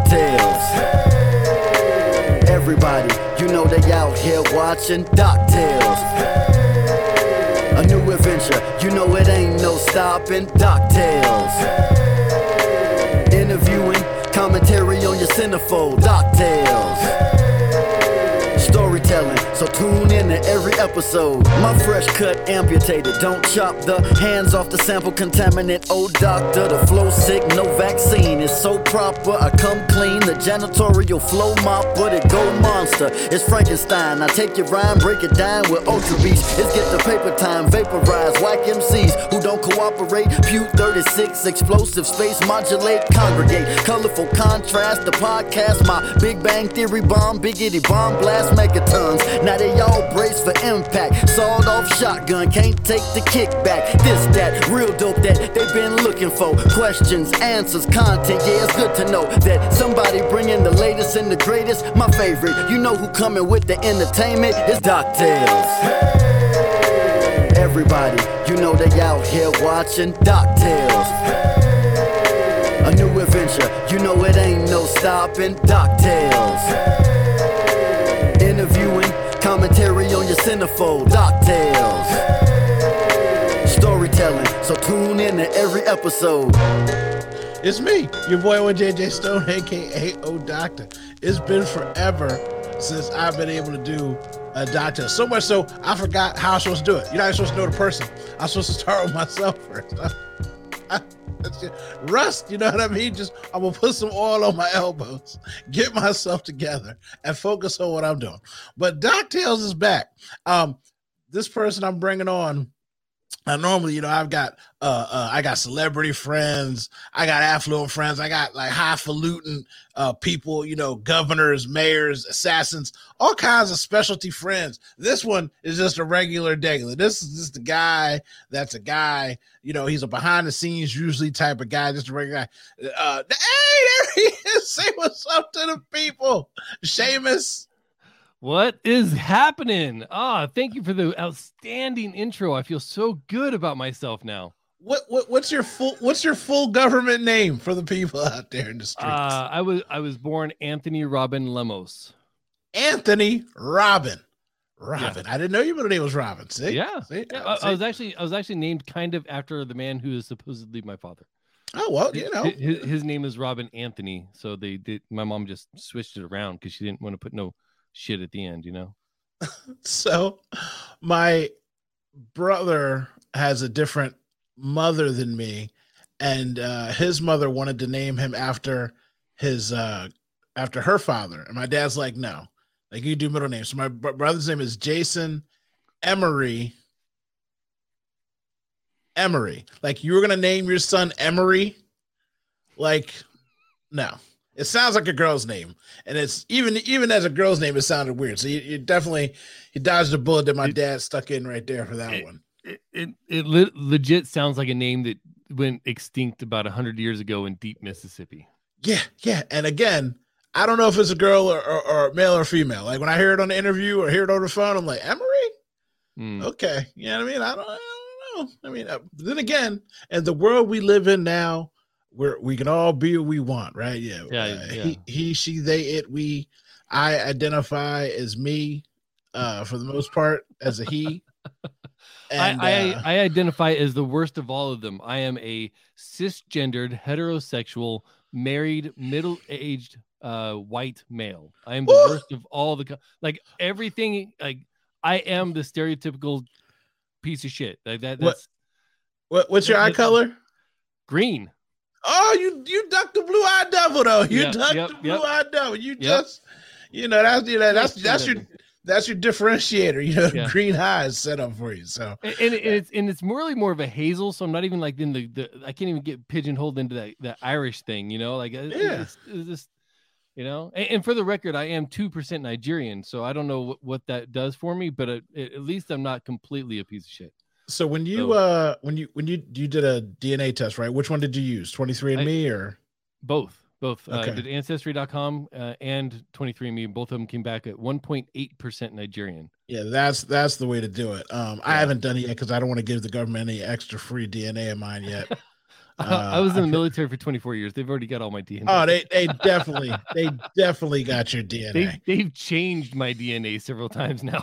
DocTales. Everybody, you know they out here watching DocTales. A new adventure, you know it ain't no stopping. DocTales. Interviewing, commentary on your centerfold. DocTales. Storytelling, so tune in to every episode. My fresh cut amputated, don't chop the hands off the sample contaminant. Oh doctor, the flow sick, no vaccine. It's so proper, I come clean. The janitorial flow mop, but it go monster. It's Frankenstein, I take your rhyme, break it down with Ultra Beast. It's get the paper time, vaporize, whack MCs who don't cooperate. Pew 36, explosive space, modulate, congregate. Colorful contrast, the podcast, my Big Bang Theory bomb, biggity bomb blast, megatons. Now they all brace for impact. Sawed off shotgun, can't take the kickback. This, that, real dope that they've been looking for. Questions, answers, content. Yeah, it's good to know that somebody bringing the latest and the greatest. My favorite, you know who coming with the entertainment? It's DocTales. Everybody, you know they out here watching DocTales. A new adventure, you know it ain't no stopping. DocTales. Interviewing, commentary on your centerfold. DocTales. Storytelling, so tune in to every episode. It's me, your boy JJ Stone, aka O Doctor. It's been forever since I've been able to do a Doctor. So much so I forgot how I'm supposed to do it. You're not supposed to know the person. I'm supposed to start with myself first. Rust, you know what I mean? I'm gonna put some oil on my elbows, get myself together, and focus on what I'm doing. But DocTales is back. This person I'm bringing on, normally, you know, I got celebrity friends, I got affluent friends, I got like highfalutin people, you know, governors, mayors, assassins, all kinds of specialty friends. This one is just a regular degular. This is just a guy that's a guy, you know, he's a behind the scenes usually type of guy, just a regular guy. Hey, there he is. Say what's up to the people. Seamus. What is happening? Thank you for the outstanding intro. I feel so good about myself now. What's your full government name for the people out there in the streets? I was born Anthony Robin Lemos. Anthony Robin. Yeah. I didn't know your middle name was Robin. See? Yeah. See? I was actually named kind of after the man who is supposedly my father. Oh well, you know. His name is Robin Anthony. So my mom just switched it around because she didn't want to put no shit at the end, you know. So my brother has a different mother than me, and his mother wanted to name him after her father, and my dad's like, no, like, you do middle names. So my brother's name is Jason Emery. Like, you were gonna name your son Emery? Like, no. It sounds like a girl's name, and it's even as a girl's name, it sounded weird. So you definitely dodged a bullet that my dad stuck in right there for that one. It legit sounds like a name that went extinct about 100 years ago in deep Mississippi. Yeah. And again, I don't know if it's a girl or male or female. Like, when I hear it on the interview or hear it over the phone, I'm like, Emery? Okay. You know what I mean? I don't know. I mean, then again, in the world we live in now, we can all be what we want, right? Yeah. He, she, they, it, we. I identify as me, for the most part, as a he. And I identify as the worst of all of them. I am a cisgendered, heterosexual, married, middle-aged, white male. I am the worst of all the like everything. Like, I am the stereotypical piece of shit. Like that. What's your eye color? Green. Oh, you ducked the blue-eyed devil, though. You ducked the blue-eyed devil. You just, you know, that's your differentiator. You know, green eyes set up for you. So, and it's morally more of a hazel. So I'm not even like in the I can't even get pigeonholed into that Irish thing. You know, like it's just, you know. And for the record, I am 2% Nigerian, so I don't know what that does for me, but at least I'm not completely a piece of shit. So when you did a DNA test, right? Which one did you use? 23andMe or both? Both. Okay. Did Ancestry.com and 23andMe. Both of them came back at 1.8% Nigerian. Yeah, that's the way to do it. I haven't done it yet because I don't want to give the government any extra free DNA of mine yet. I was in the military for 24 years. They've already got all my DNA. Oh, they definitely got your DNA. They've changed my DNA several times now.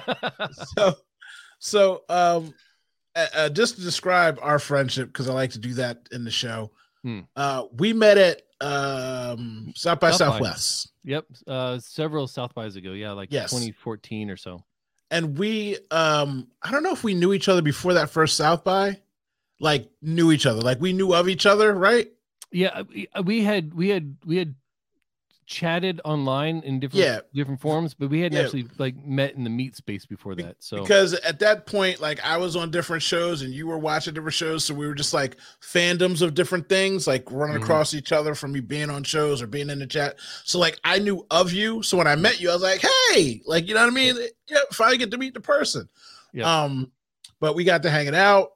So just to describe our friendship, because I like to do that in the show. We met at South by Southwest. Yep, several South bys ago. Yeah, like 2014 or so. And we, I don't know if we knew each other before that first South by. Like knew each other, like we knew of each other, right? Yeah, we had chatted online in different forums, but we hadn't actually like met in the meet space before that. So because at that point, like I was on different shows and you were watching different shows, so we were just like fandoms of different things, like running across each other from me being on shows or being in the chat. So like I knew of you, so when I met you, I was like, hey, like you know what I mean? Yeah, finally get to meet the person. Yep. But we got to hanging out.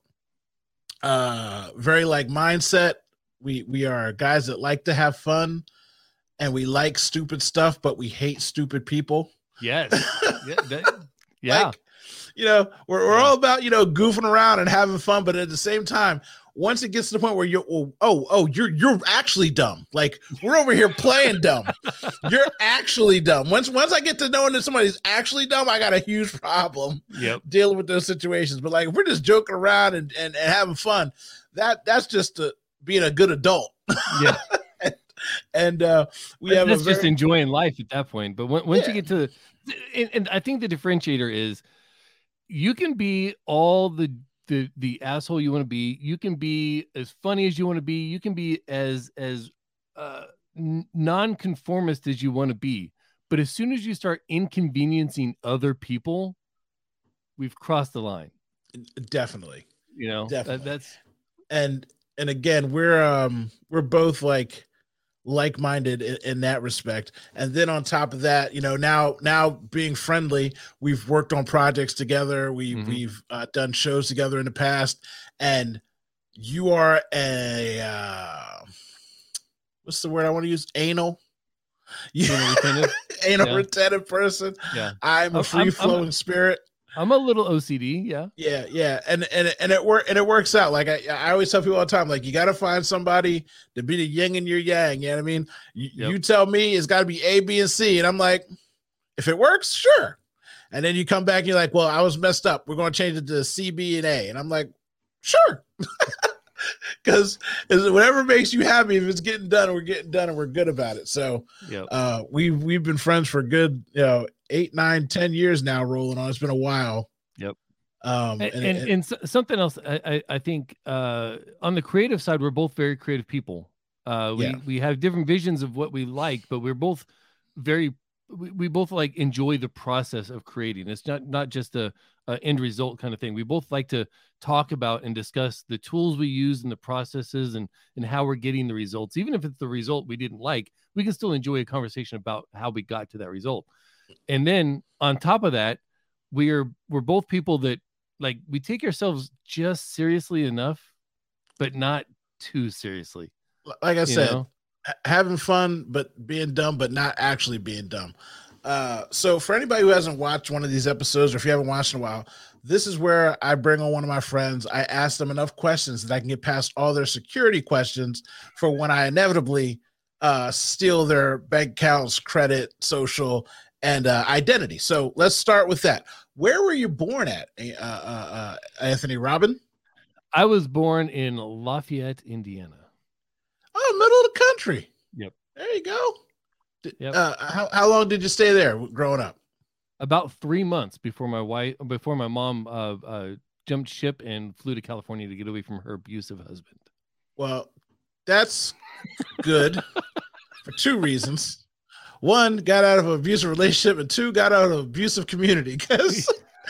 Very like mindset. We are guys that like to have fun and we like stupid stuff, but we hate stupid people. Yes. Yeah. Like, you know, we're all about, you know, goofing around and having fun, but at the same time, once it gets to the point where you're actually dumb. Like we're over here playing dumb. You're actually dumb. Once I get to knowing that somebody's actually dumb, I got a huge problem dealing with those situations. But like if we're just joking around and having fun, that's just being a good adult. Yeah. and that's just enjoying life at that point. But once you get to and I think the differentiator is you can be all the asshole you want to be. You can be as funny as you want to be. You can be as non-conformist as you want to be. But as soon as you start inconveniencing other people, we've crossed the line. Definitely. You know, definitely. That's and again, we're both like-minded in that respect. And then on top of that, you know, now being friendly, we've worked on projects together. We've done shows together in the past, and you are what's the word I want to use? Anal retentive person. Yeah. I'm a free-flowing spirit. I'm a little OCD, yeah, and it works out. Like I always tell people all the time, like you got to find somebody to be the yin and your yang. You know what I mean? You tell me it's got to be A, B, and C, and I'm like, if it works, sure. And then you come back and you're like, well, I was messed up. We're going to change it to C, B, and A, and I'm like, sure, because whatever makes you happy. If it's getting done, we're getting done, and we're good about it. So, we've been friends for a good, 8, 9, 10 years now rolling on. It's been a while. Yep. And something else, I think on the creative side, we're both very creative people. We have different visions of what we like, but we're both we both like enjoy the process of creating. It's not just a end result kind of thing. We both like to talk about and discuss the tools we use and the processes and how we're getting the results. Even if it's the result we didn't like, we can still enjoy a conversation about how we got to that result. And then on top of that, we're both people that like we take ourselves just seriously enough, but not too seriously. Like I said, having fun, but being dumb, but not actually being dumb. So for anybody who hasn't watched one of these episodes, or if you haven't watched in a while, this is where I bring on one of my friends. I ask them enough questions that I can get past all their security questions for when I inevitably steal their bank accounts, credit, social, and identity. So let's start with that. Where were you born at, Anthony Robin? I was born in Lafayette, Indiana. Oh, middle of the country. Yep. There you go. Yep. How long did you stay there growing up? About 3 months before my mom jumped ship and flew to California to get away from her abusive husband. Well, that's good for 2 reasons. 1, got out of an abusive relationship, and 2, got out of an abusive community. Because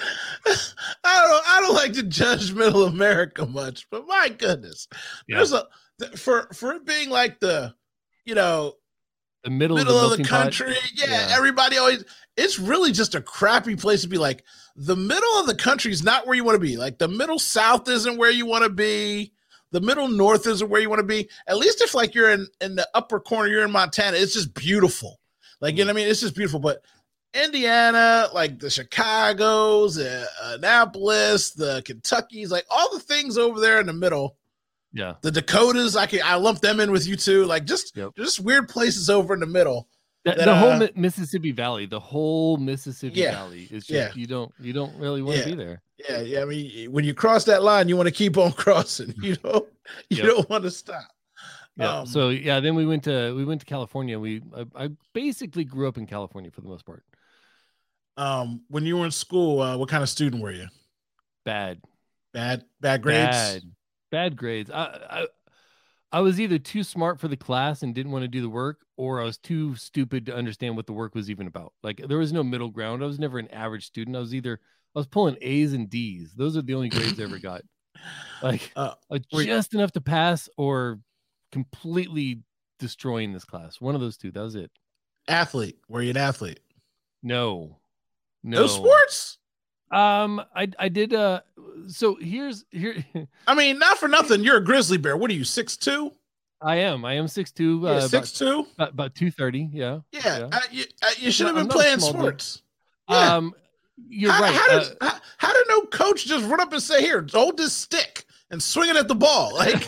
I don't like to judge Middle America much, but my goodness, there's for it being like the middle of the country. Everybody always. It's really just a crappy place to be. Like the middle of the country is not where you want to be. Like the middle South isn't where you want to be. The middle North isn't where you want to be. At least if like you're in the upper corner, you're in Montana. It's just beautiful. Like, you know what I mean? It's just beautiful. But Indiana, like the Chicagos, Annapolis, the Kentuckys, like all the things over there in the middle Yeah. The Dakotas, I lump them in with you too. Like just weird places over in the middle. The whole Mississippi Valley, Valley is just you don't really want to be there. Yeah. I mean, when you cross that line, you want to keep on crossing. You don't want to stop. Yeah. So then we went to California. I basically grew up in California for the most part. When you were in school, what kind of student were you? Bad grades. Bad grades. I was either too smart for the class and didn't want to do the work, or I was too stupid to understand what the work was even about. Like there was no middle ground. I was never an average student. I was pulling A's and D's. Those are the only grades I ever got. Like just enough to pass or completely destroying this class. One of those two. That was it. Athlete. Were you an athlete? No. No sports? I did so here I mean, not for nothing, you're a grizzly bear. What are you, 6'2"? I am 6'2", 6'2", about 230. Yeah. You should have been playing sports. You're right. How did no coach just run up and say, here, hold this stick and swing it at the ball? Like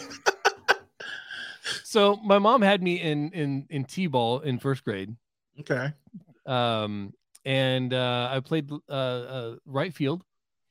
so my mom had me in t-ball in first grade. Okay. And I played right field.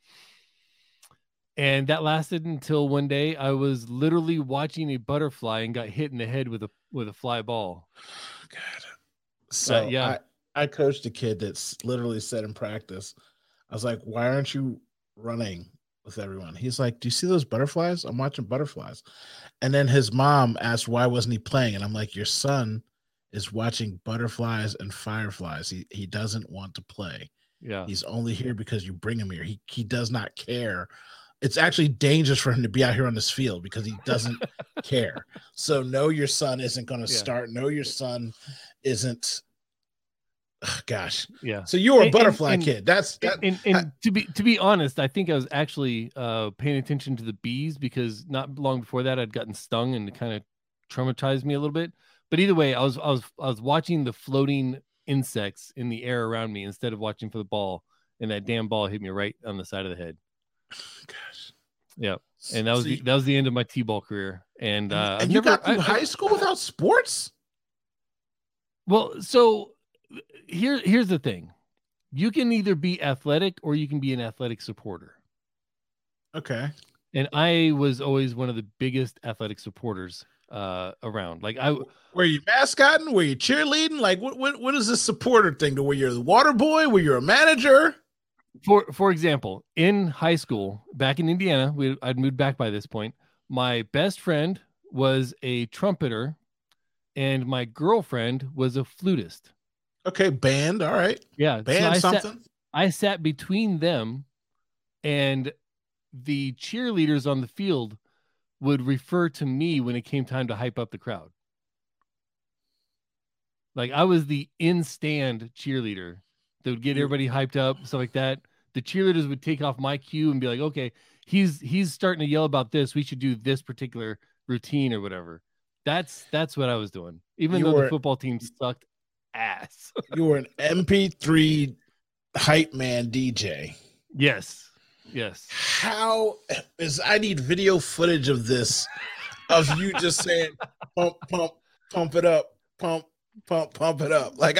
And that lasted until one day I was literally watching a butterfly and got hit in the head with a fly ball. God. So yeah. I coached a kid that's literally said in practice, I was like, why aren't you running with everyone? He's like, do you see those butterflies? I'm watching butterflies. And then his mom asked, why wasn't he playing? And I'm like, your son is watching butterflies and fireflies. He doesn't want to play. Yeah. He's only here because you bring him here. He does not care. It's actually dangerous for him to be out here on this field because he doesn't care. So no, your son isn't going to start. No, your son isn't. Oh, gosh. Yeah. So you were a butterfly kid. And to be honest, I think I was actually paying attention to the bees because not long before that I'd gotten stung and it kind of traumatized me a little bit. But either way, I was watching the floating insects in the air around me instead of watching for the ball, and that damn ball hit me right on the side of the head. Gosh. Yeah. And that was the end of my t-ball career. And you got through high school without sports? Well, so here's the thing. You can either be athletic or you can be an athletic supporter. Okay. And I was always one of the biggest athletic supporters around. Like were you mascotting? Were you cheerleading? Like what is this supporter thing? Were you the water boy? Were you a manager? For example, in high school back in Indiana, I'd moved back by this point. My best friend was a trumpeter, and my girlfriend was a flutist. Okay, band. All right. Yeah, band. So I sat between them, and the cheerleaders on the field would refer to me when it came time to hype up the crowd. Like I was the in-stand cheerleader that would get everybody hyped up, stuff like that. The cheerleaders would take off my cue and be like, okay, he's starting to yell about this. We should do this particular routine or whatever. That's what I was doing. Even though the football team sucked ass. You were an MP3 hype man DJ. Yes. I need video footage of this, of you just saying, pump it up, pump it up. Like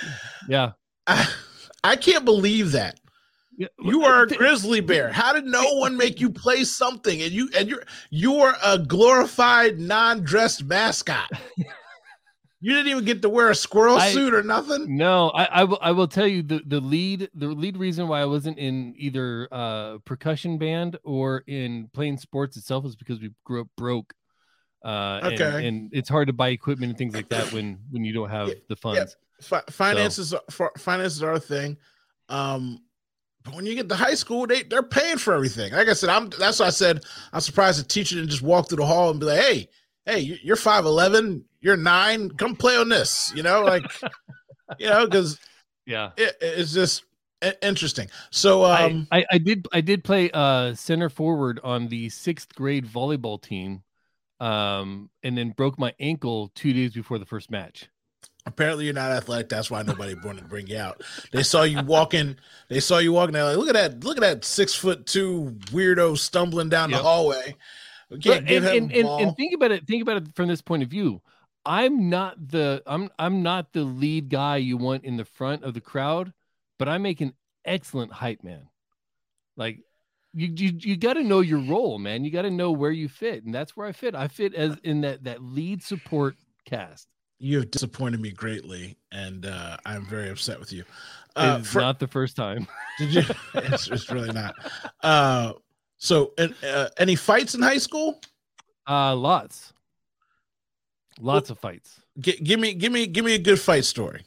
I can't believe that. You are a grizzly bear. How did no one make you play something? And you're a glorified non-dressed mascot. You didn't even get to wear a squirrel suit or nothing. No, I will tell you the lead reason why I wasn't in either percussion band or in playing sports itself is because we grew up broke. And it's hard to buy equipment and things like that when you don't have the funds. Yeah. Finances are a thing. But when you get to high school, they're paying for everything. Like I said, that's why I said I'm surprised the teacher didn't just walk through the hall and be like, hey, you're 5'11", you're 9, come play on this, because it's just interesting. So I did play center forward on the 6th grade volleyball team, and then broke my ankle 2 days before the first match. Apparently you're not athletic. That's why nobody wanted to bring you out. They saw you walking. They're like, look at that 6'2" weirdo stumbling down the hallway. We can't give him the ball. And think about it from this point of view. I'm not the lead guy you want in the front of the crowd, but I make an excellent hype man. Like you got to know your role, man. You got to know where you fit, and that's where I fit. I fit as in that lead support cast. You have disappointed me greatly, and I'm very upset with you. It's not the first time. Did you? It's really not. So, any fights in high school? Lots of fights. Give me a good fight story.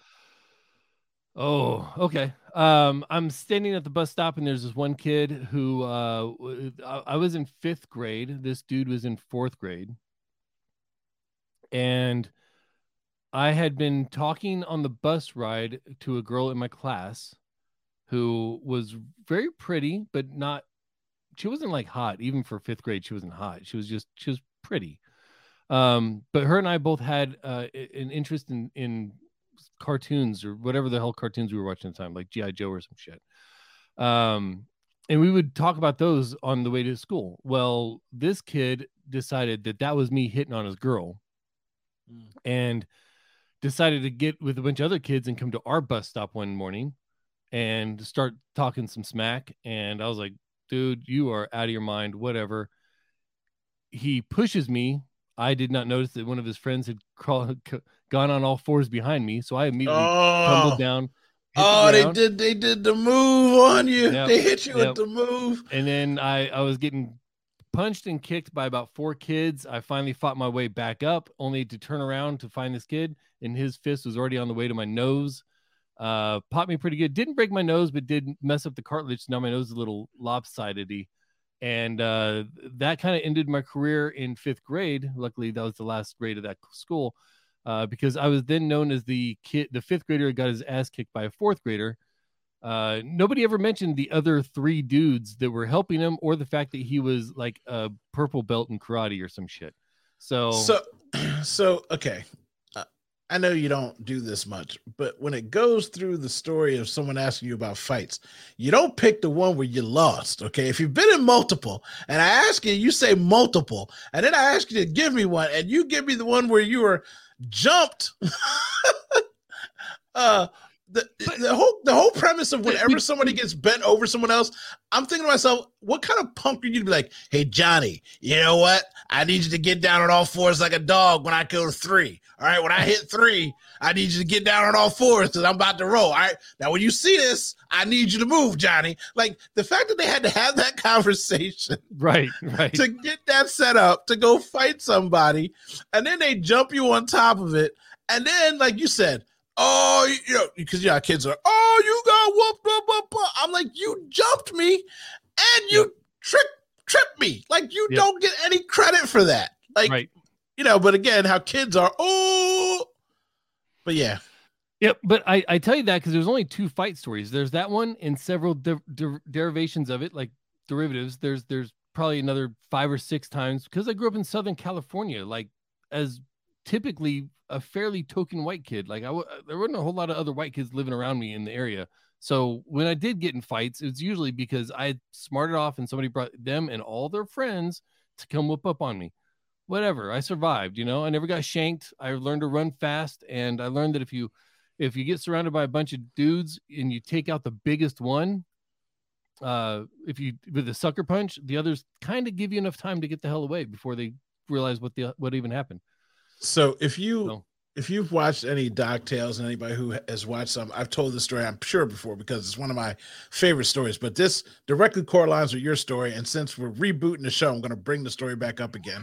Oh, okay. I'm standing at the bus stop, and there's this one kid who I was in 5th grade. This dude was in 4th grade, and I had been talking on the bus ride to a girl in my class who was very pretty, but she wasn't like hot. Even for 5th grade, she wasn't hot. She was pretty. But her and I both had an interest in cartoons or whatever the hell cartoons we were watching at the time, like G.I. Joe or some shit. And we would talk about those on the way to school. Well, this kid decided that was me hitting on his girl and decided to get with a bunch of other kids and come to our bus stop one morning and start talking some smack. And I was like, dude, you are out of your mind, whatever. He pushes me. I did not notice that one of his friends had gone on all fours behind me, so I immediately tumbled down. They did the move on you. Yep. They hit you with the move. And then I was getting punched and kicked by about 4 kids. I finally fought my way back up, only to turn around to find this kid, and his fist was already on the way to my nose. Popped me pretty good. Didn't break my nose, but did mess up the cartilage. Now my nose is a little lopsided-y. And that kind of ended my career in 5th grade. Luckily, that was the last grade of that school, because I was then known as the 5th grader who got his ass kicked by a 4th grader. Nobody ever mentioned the other 3 dudes that were helping him, or the fact that he was like a purple belt in karate or some shit. So okay. I know you don't do this much, but when it goes through the story of someone asking you about fights, you don't pick the one where you lost. Okay. If you've been in multiple and I ask you, you say multiple, and then I ask you to give me one and you give me the one where you were jumped. The whole premise of whenever somebody gets bent over someone else, I'm thinking to myself, what kind of punk are you to be like, hey, Johnny, you know what? I need you to get down on all fours like a dog when I go to 3. All right. When I hit 3, I need you to get down on all fours because I'm about to roll. All right. Now, when you see this, I need you to move, Johnny. Like the fact that they had to have that conversation. Right. To get that set up to go fight somebody. And then they jump you on top of it. And then, like you said, oh, you know, because kids are, oh, you got whooped. I'm like, you jumped me and you tripped me. Like you don't get any credit for that. Like, right. You know, but again, how kids are, but yeah. Yep, but I tell you that because there's only 2 fight stories. There's that one and several derivations of it, like derivatives. There's probably another 5 or 6 times because I grew up in Southern California, like as typically a fairly token white kid. Like there wasn't a whole lot of other white kids living around me in the area. So when I did get in fights, it's usually because I had smarted off and somebody brought them and all their friends to come whoop up on me. Whatever, I survived, you know. I never got shanked. I learned to run fast, and I learned that if you get surrounded by a bunch of dudes and you take out the biggest one, with a sucker punch, the others kind of give you enough time to get the hell away before they realize what even happened. So if you've watched any Doc Tales, and anybody who has watched some, I've told this story, I'm sure, before, because it's one of my favorite stories, but this directly correlates with your story. And since we're rebooting the show, I'm going to bring the story back up again.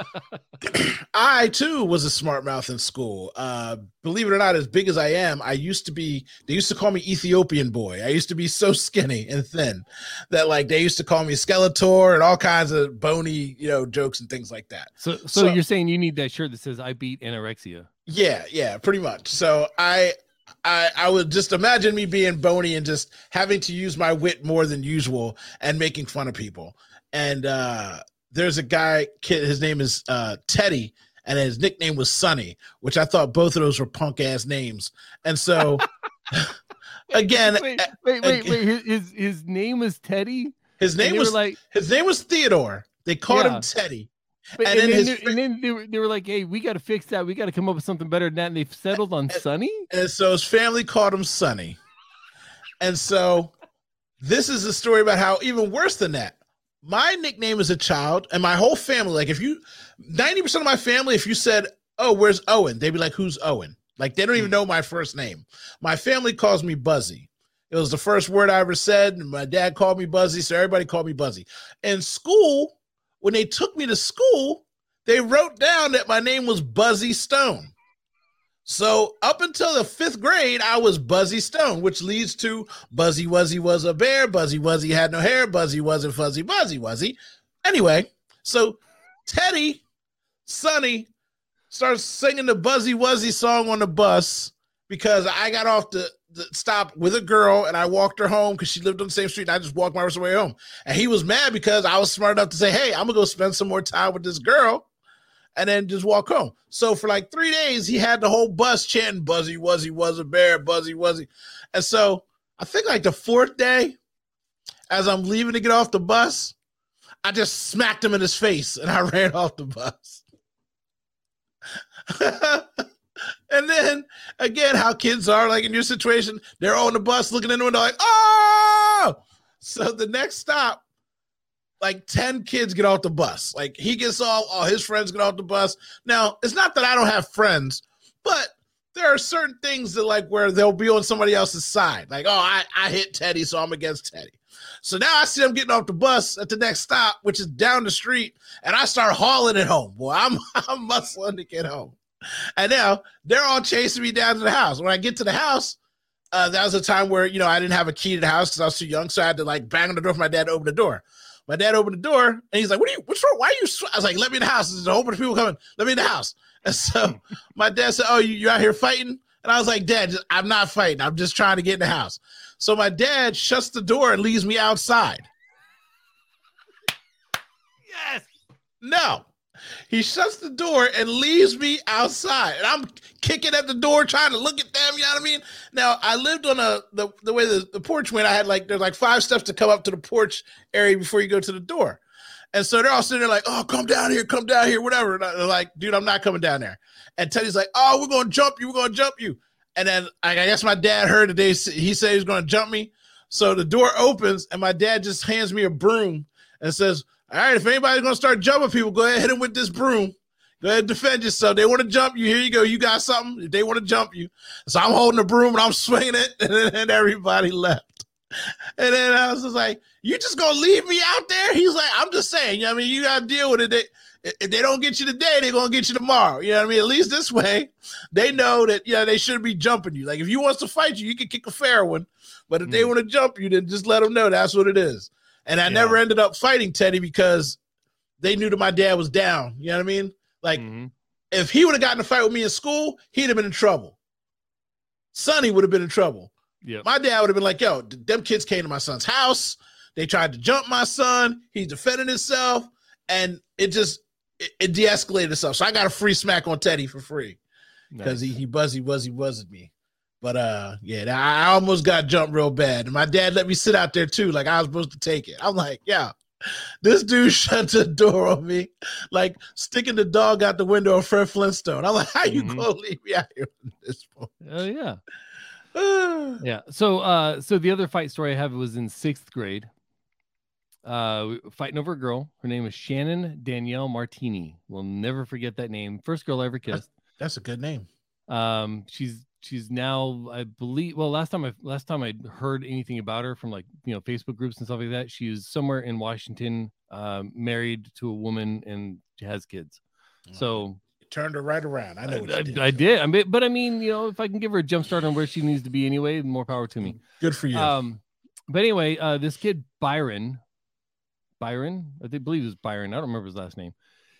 I too was a smart mouth in school. Believe it or not, as big as I am, they used to call me Ethiopian boy. I used to be so skinny and thin that like they used to call me Skeletor and all kinds of bony, jokes and things like that. So you're saying you need that shirt that says I beat anorexia. Yeah, pretty much. So I would just imagine me being bony and just having to use my wit more than usual and making fun of people. And there's a kid, his name is Teddy, and his nickname was Sonny, which I thought both of those were punk ass names. And so again, wait, his name was Teddy? His name was Theodore. They called Yeah. him Teddy. But, And and, then then they were like, hey, we got to fix that. We got to come up with something better than that. And they've settled on Sonny. And so his family called him Sonny. And so this is a story about how even worse than that. My nickname as a child and my whole family, like if you, 90% of my family, if you said, oh, where's Owen? They'd be like, who's Owen? Like they don't even know my first name. My family calls me Buzzy. It was the first word I ever said. And my dad called me Buzzy. So everybody called me Buzzy. In school, when they took me to school, they wrote down that my name was Buzzy Stone. So up until the 5th grade, I was Buzzy Stone, which leads to Buzzy Wuzzy was a bear. Buzzy Wuzzy had no hair. Buzzy wasn't fuzzy. Buzzy Wuzzy. Anyway, so Teddy, Sonny, starts singing the Buzzy Wuzzy song on the bus because I got off the stop with a girl and I walked her home because she lived on the same street and I just walked my way home. And he was mad because I was smart enough to say, hey, I'm going to go spend some more time with this girl and then just walk home. So for like 3 days, he had the whole bus chanting Buzzy Wuzzy was a bear, Buzzy Wuzzy. And so I think like the 4th day, as I'm leaving to get off the bus, I just smacked him in his face and I ran off the bus. And then again, how kids are, like in your situation, they're on the bus looking in the window like, oh! So the next stop, like 10 kids get off the bus. Like he gets off, all his friends get off the bus. Now, it's not that I don't have friends, but there are certain things that like where they'll be on somebody else's side. Like, oh, I hit Teddy, so I'm against Teddy. So now I see them getting off the bus at the next stop, which is down the street, and I start hauling it home. Boy, I'm muscling to get home. And now they're all chasing me down to the house. When I get to the house, that was a time where, you know, I didn't have a key to the house because I was too young. So I had to like bang on the door for my dad to open the door. My dad opened the door and he's like, what's wrong? Why are you? I was like, let me in the house. There's a whole bunch of people coming. Let me in the house. And so my dad said, oh, you out here fighting? And I was like, Dad, I'm not fighting. I'm just trying to get in the house. So my dad shuts the door and leaves me outside. Yes. No. He shuts the door and leaves me outside. And I'm kicking at the door, trying to look at them. You know what I mean? Now, I lived on the way the porch went. I had there's like 5 steps to come up to the porch area before you go to the door. And so they're all sitting there like, oh, come down here, whatever. And they're like, dude, I'm not coming down there. And Teddy's like, oh, we're going to jump you. And then I guess my dad heard that he said he was going to jump me. So the door opens and my dad just hands me a broom and says, all right, if anybody's going to start jumping people, go ahead, hit them with this broom. Go ahead and defend yourself. They want to jump you. Here you go. You got something. If they want to jump you. So I'm holding the broom and I'm swinging it. And then everybody left. And then I was just like, you just going to leave me out there? He's like, I'm just saying, you know what I mean? You got to deal with it. If they don't get you today, they're going to get you tomorrow. You know what I mean? At least this way, they know that, yeah, they shouldn't be jumping you. Like if you wants to fight you, you can kick a fair one. But if they want to jump you, then just let them know that's what it is. And I never ended up fighting Teddy because they knew that my dad was down. You know what I mean? Like, if he would have gotten a fight with me in school, he'd have been in trouble. Sonny would have been in trouble. Yeah. My dad would have been like, yo, them kids came to my son's house. They tried to jump my son. He's defending himself. And it de-escalated itself. So I got a free smack on Teddy for free because he buzzed me. But I almost got jumped real bad. And my dad let me sit out there too, like I was supposed to take it. I'm like, yeah, this dude shut the door on me, like sticking the dog out the window of Fred Flintstone. I'm like, how you gonna leave me out here at this point? Oh yeah. Yeah. So the other fight story I have was in 6th grade. Fighting over a girl. Her name is Shannon Danielle Martini. We'll never forget that name. First girl I ever kissed. That's a good name. She's now, I believe, well, last time I heard anything about her from like, you know, Facebook groups and stuff like that, she was somewhere in Washington, married to a woman and she has kids. So you turned her right around. I know what you did. I did. But I mean, you know, if I can give her a jump start on where she needs to be anyway, more power to me. Good for you. But anyway, this kid, Byron, I believe it was Byron. I don't remember his last name.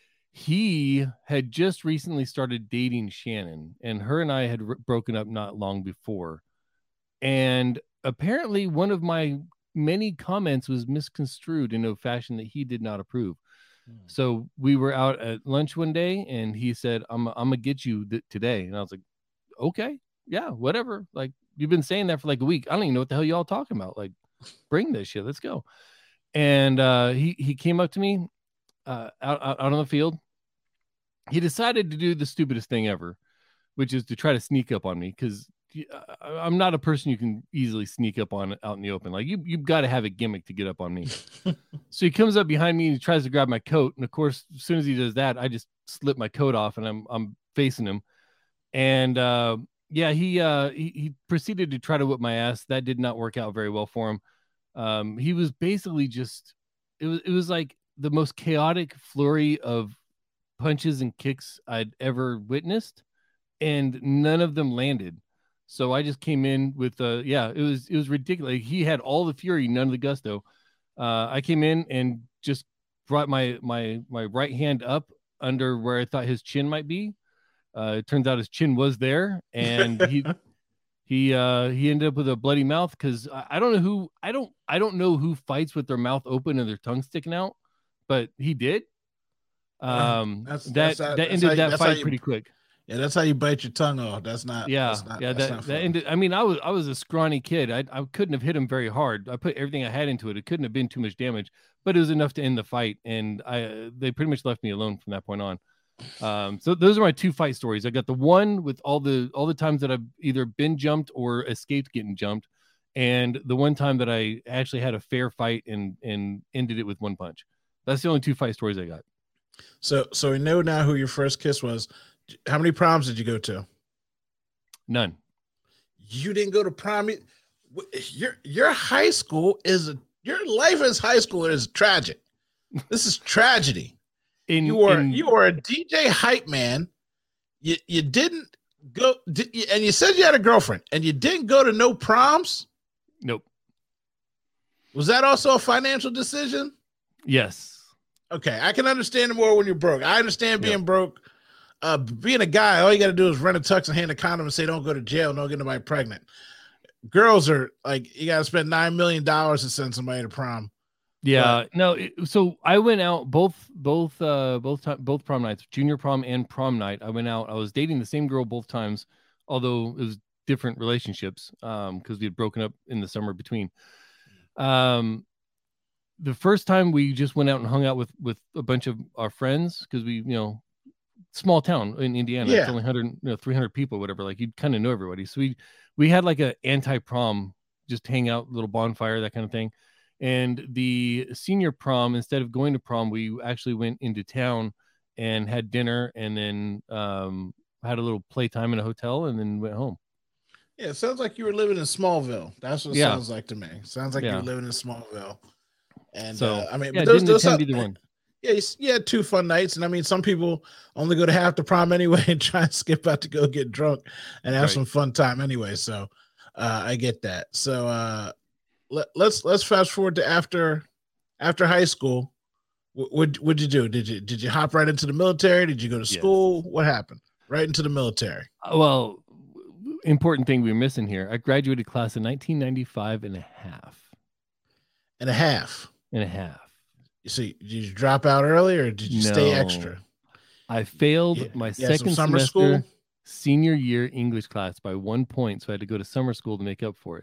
He had just recently started dating Shannon, and her and I had broken up not long before. And apparently one of my many comments was misconstrued in a fashion that he did not approve. So we were out at lunch one day and he said, I'm going to get you today. And I was like, okay, yeah, whatever. Like you've been saying that for like a week. I don't even know what the hell y'all talking about. Like bring this shit. Let's go. And he came up to me. out on the field, he decided to do the stupidest thing ever, which is to try to sneak up on me, because I'm not a person you can easily sneak up on out in the open. Like you've got to have a gimmick to get up on me. So he comes up behind me and he tries to grab my coat, and of course, as soon as he does that, I just slip my coat off and I'm facing him, and he proceeded to try to whip my ass. That did not work out very well for him. He was basically just it was like the most chaotic flurry of punches and kicks I'd ever witnessed, and none of them landed. So I just came in with it was ridiculous. He had all the fury, none of the gusto. I came in and just brought my right hand up under where I thought his chin might be. It turns out his chin was there, and he ended up with a bloody mouth, because I don't know who fights with their mouth open and their tongue sticking out, but he did. That ended that fight pretty quick. Yeah, that's how you bite your tongue off. That ended. I mean, I was a scrawny kid. I couldn't have hit him very hard. I put everything I had into it. It couldn't have been too much damage, but it was enough to end the fight. And they pretty much left me alone from that point on. So those are my two fight stories. I got the one with all the times that I've either been jumped or escaped getting jumped, and the one time that I actually had a fair fight and ended it with one punch. That's the only two fight stories I got. So we know now who your first kiss was. How many proms did you go to? None. You didn't go to prom. Your high school your life as high schooler is tragic. This is tragedy. You were a DJ hype man. You didn't go, and you said you had a girlfriend, and you didn't go to no proms. Nope. Was that also a financial decision? Yes. Okay, I can understand it more when you're broke. I understand being broke. Being a guy, all you got to do is rent a tux and hand a condom and say, "Don't go to jail, don't get anybody pregnant." Girls are like, you got to spend $9 million to send somebody to prom. Yeah, so I went out both prom nights, junior prom and prom night. I went out. I was dating the same girl both times, although it was different relationships, because we had broken up in the summer between. The first time we just went out and hung out with a bunch of our friends, because we, small town in Indiana, it's only 300 people, whatever. Like, you kind of know everybody. So we had like a anti-prom, just hang out, little bonfire, that kind of thing. And the senior prom, instead of going to prom, we actually went into town and had dinner, and then had a little playtime in a hotel, and then went home. Yeah, it sounds like you were living in Smallville. That's what it sounds like to me. Sounds like you were living in Smallville. And so, but those either one. Yeah, you had two fun nights, and I mean, some people only go to half the prom anyway and try and skip out to go get drunk and have some fun time anyway. So I get that. So let's fast forward to after high school. What'd you do? Did you hop right into the military? Did you go to school? What happened? Right into the military. Well, important thing we're missing here. I graduated class in 1995 and a half. And a half. And a half. You see, did you drop out early, or did you stay extra? I failed my second summer semester school? Senior year English class by 1 point, so I had to go to summer school to make up for it.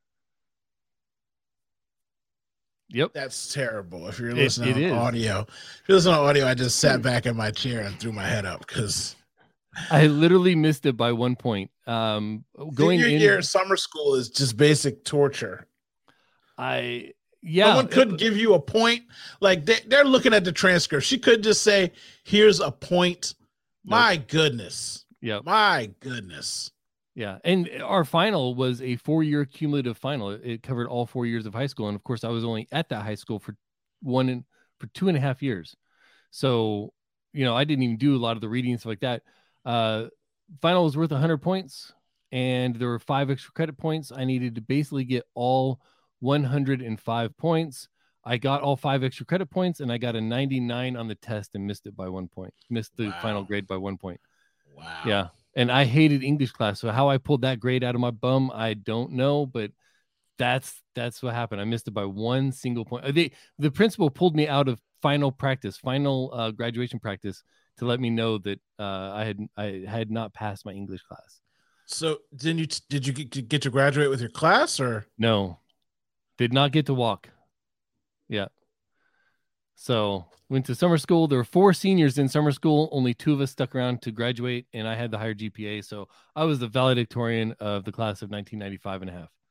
Yep. That's terrible. If you're listening to audio, I just sat back in my chair and threw my head up because I literally missed it by 1 point. Senior year summer school is just basic torture. Someone could give you a point. Like they're looking at the transcript. She could just say, "Here's a point." Nope. My goodness. Yeah. My goodness. Yeah. And our final was a 4-year cumulative final. It covered all 4 years of high school. And of course, I was only at that high school for 2.5 years. So, I didn't even do a lot of the reading and stuff like that. Final was worth 100 points, and there were 5 extra credit points. I needed to basically get all 105 points. I got all 5 extra credit points, and I got a 99 on the test and missed it by 1 point. Missed the final grade by 1 point. Wow. Yeah. And I hated English class. So how I pulled that grade out of my bum, I don't know, but that's what happened. I missed it by 1 single point. The principal pulled me out of final graduation practice to let me know that I had not passed my English class. So did you get to graduate with your class, or no? Did not get to walk. Yeah. So went to summer school. There were 4 seniors in summer school. Only 2 of us stuck around to graduate, and I had the higher GPA. So I was the valedictorian of the class of 1995 and a half.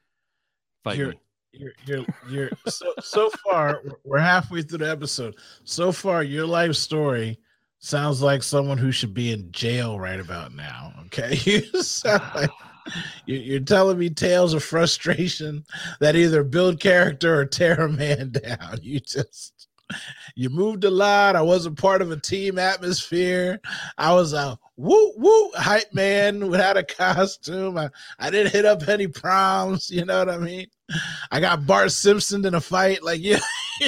You're so far, we're halfway through the episode. So far, your life story sounds like someone who should be in jail right about now. Okay. You sound like you're telling me tales of frustration that either build character or tear a man down. You moved a lot. I wasn't part of a team atmosphere. I was a woo woo hype man without a costume. I didn't hit up any proms. You know what I mean? I got Bart Simpson in a fight. Like, yeah,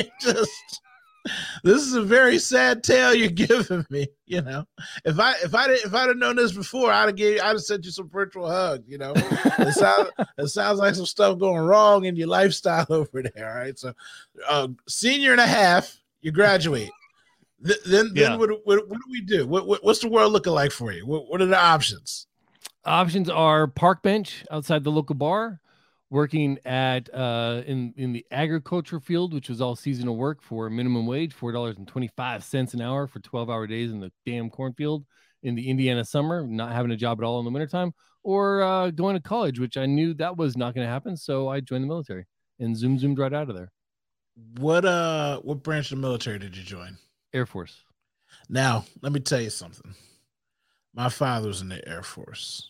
this is a very sad tale you're giving me. You know, if I'd have known this before, I'd have sent you some virtual hug. You know, it sounds like some stuff going wrong in your lifestyle over there. All right, so senior and a half, you graduate. Then what do we do? What's the world looking like for you? What are the options? Options are park bench outside the local bar, working at in the agriculture field, which was all seasonal work for minimum wage, $4.25 an hour for 12-hour days in the damn cornfield in the Indiana summer, not having a job at all in the wintertime, or going to college, which I knew that was not going to happen. So I joined the military and zoomed right out of there. What branch of the military did you join? Air Force. Now, let me tell you something. My father was in the Air Force.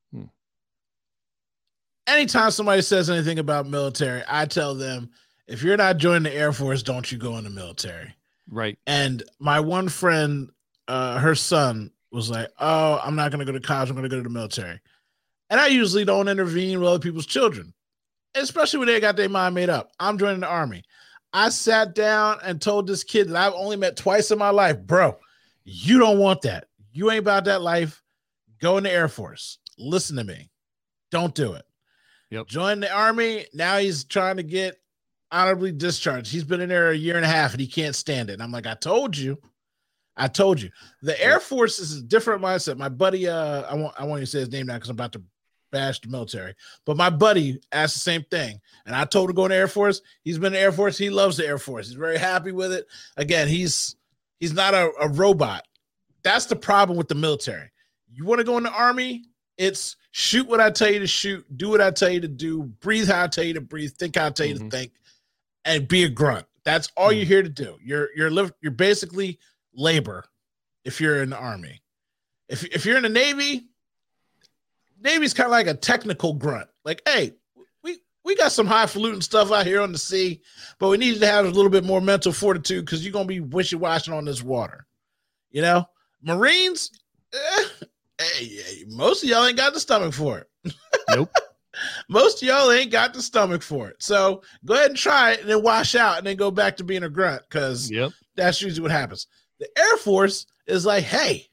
Anytime somebody says anything about military, I tell them, if you're not joining the Air Force, don't you go in the military. Right. And my one friend, her son was like, oh, I'm not going to go to college. I'm going to go to the military. And I usually don't intervene with other people's children, especially when they got their mind made up. I'm joining the Army. I sat down and told this kid that I've only met twice in my life, bro, you don't want that. You ain't about that life. Go in the Air Force. Listen to me. Don't do it. Yep. Join the Army. Now he's trying to get honorably discharged. He's been in there a year and a half and he can't stand it. And I'm like, I told you. The Air Force is a different mindset. My buddy, I won't even say his name now because I'm about to bash the military. But my buddy asked the same thing. And I told him to go in the Air Force. He's been in the Air Force. He loves the Air Force. He's very happy with it. Again, he's not a robot. That's the problem with the military. You want to go in the Army? It's shoot what I tell you to shoot, do what I tell you to do, breathe how I tell you to breathe, think how I tell you to think, and be a grunt. That's all you're here to do. You're basically labor if you're in the Army. If you're in the Navy, Navy's kind of like a technical grunt. Like, hey, we got some highfalutin stuff out here on the sea, but we need to have a little bit more mental fortitude because you're going to be wishy-washy on this water. You know? Marines, hey, most of y'all ain't got the stomach for it. Nope. Most of y'all ain't got the stomach for it. So go ahead and try it and then wash out and then go back to being a grunt because that's usually what happens. The Air Force is like, hey,